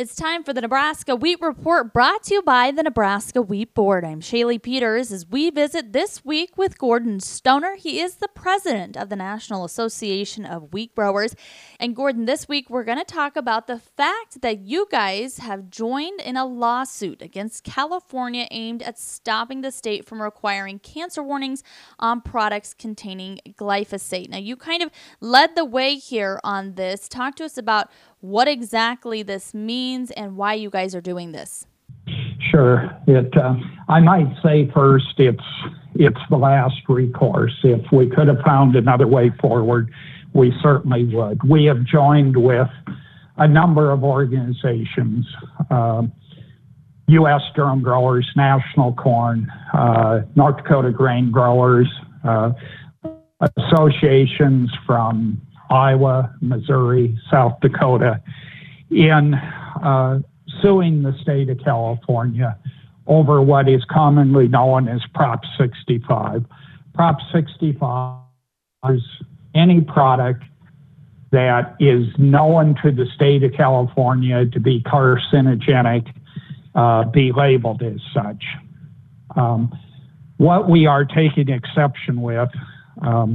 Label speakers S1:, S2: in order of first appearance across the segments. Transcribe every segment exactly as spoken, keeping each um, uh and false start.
S1: It's time for the Nebraska Wheat Report, brought to you by the Nebraska Wheat Board. I'm Shaylee Peters as we visit this week with Gordon Stoner. He is the president of the National Association of Wheat Growers. And Gordon, this week we're going to talk about the fact that you guys have joined in a lawsuit against California aimed at stopping the state from requiring cancer warnings on products containing glyphosate. Now, you kind of led the way here on this. Talk to us about what exactly this means and why you guys are doing this.
S2: Sure. It. Uh, I might say first, it's it's the last recourse. If we could have found another way forward, we certainly would. We have joined with a number of organizations, uh, U S Durum Growers, National Corn, uh, North Dakota Grain Growers, uh, associations from Iowa, Missouri, South Dakota, in uh, suing the state of California over what is commonly known as Prop sixty-five. Prop sixty-five is any product that is known to the state of California to be carcinogenic, uh, be labeled as such. Um, what we are taking exception with, um,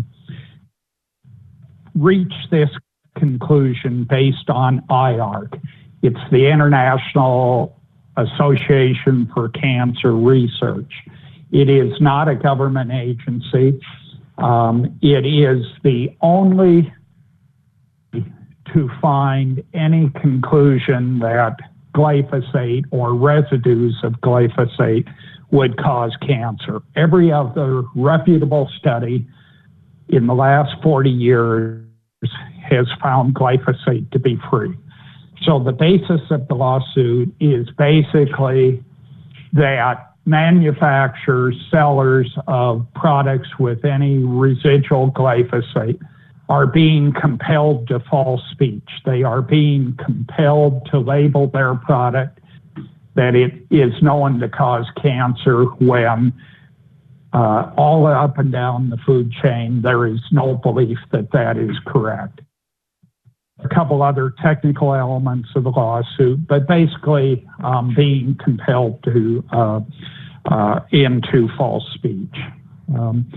S2: reach this conclusion based on I A R C. It's the International Association for Cancer Research. It is not a government agency. Um, it is the only to find any conclusion that glyphosate or residues of glyphosate would cause cancer. Every other reputable study in the last forty years has found glyphosate to be free. So the basis of the lawsuit is basically that manufacturers, sellers of products with any residual glyphosate are being compelled to false speech. They are being compelled to label their product that it is known to cause cancer when uh, all up and down the food chain, there is no belief that that is correct. A couple other technical elements of the lawsuit, but basically um, being compelled to uh, uh, into false speech. Um,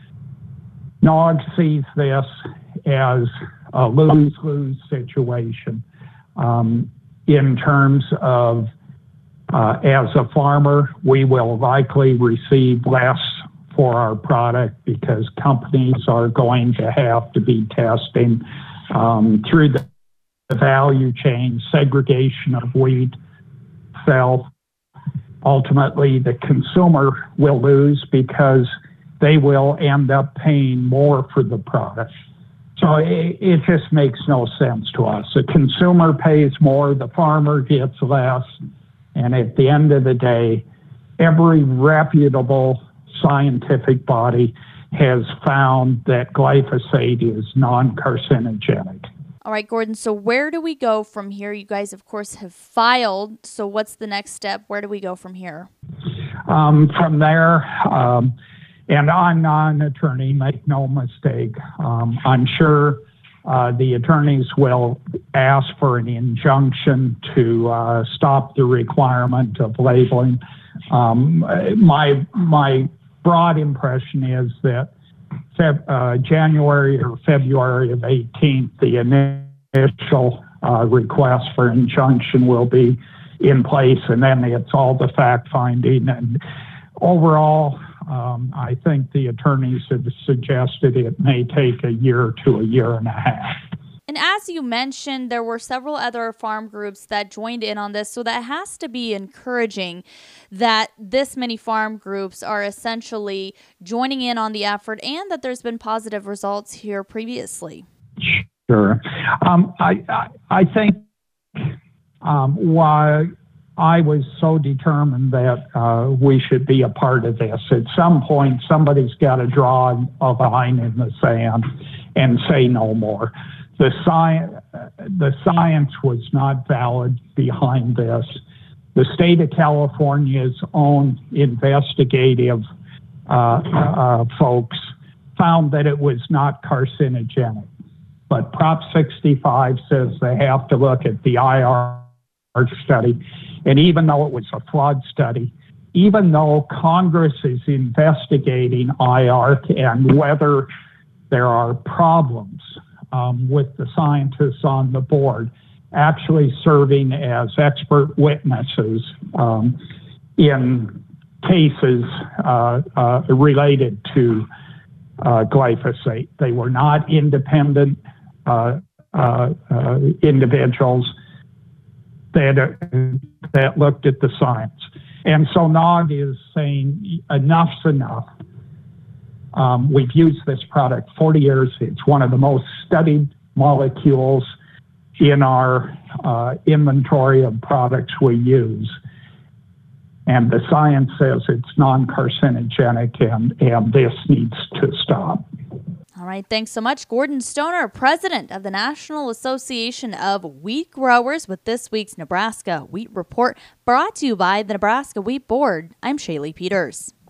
S2: N A W sees this as a lose-lose situation um, in terms of, uh, as a farmer, we will likely receive less for our product because companies are going to have to be testing um, through the, the value chain, segregation of wheat, sell. Ultimately, the consumer will lose because they will end up paying more for the product. So it, it just makes no sense to us. The consumer pays more, the farmer gets less, and at the end of the day, every reputable scientific body has found that glyphosate is non-carcinogenic.
S1: All right, Gordon, so where do we go from here? You guys, of course, have filed. So what's the next step? Where do we go from here?
S2: Um, from there, um, and I'm not an attorney, make no mistake. Um, I'm sure uh, the attorneys will ask for an injunction to uh, stop the requirement of labeling. Um, my, my broad impression is that Feb, uh, January or February of eighteenth, the initial uh, request for injunction will be in place, and then it's all the fact finding. And overall, um, I think the attorneys have suggested it may take a year to a year and a half.
S1: And as you mentioned, there were several other farm groups that joined in on this, so that has to be encouraging that this many farm groups are essentially joining in on the effort and that there's been positive results here previously.
S2: Sure. Um, I, I, I think um, why I was so determined that uh, we should be a part of this. At some point, somebody's got to draw a line in the sand and say no more. The science, the science was not valid behind this. The state of California's own investigative uh, uh, folks found that it was not carcinogenic. But Prop sixty-five says they have to look at the I A R study. And even though it was a flawed study, even though Congress is investigating I A R C and whether there are problems um, with the scientists on the board actually serving as expert witnesses um, in cases uh, uh, related to uh, glyphosate. They were not independent uh, uh, uh, individuals that, uh, that looked at the science. And so N O G is saying enough's enough. Um, we've used this product forty years. It's one of the most studied molecules in our uh, inventory of products we use. And the science says it's non-carcinogenic, and, and this needs to stop.
S1: All right, thanks so much, Gordon Stoner, president of the National Association of Wheat Growers, with this week's Nebraska Wheat Report, brought to you by the Nebraska Wheat Board. I'm Shaylee Peters.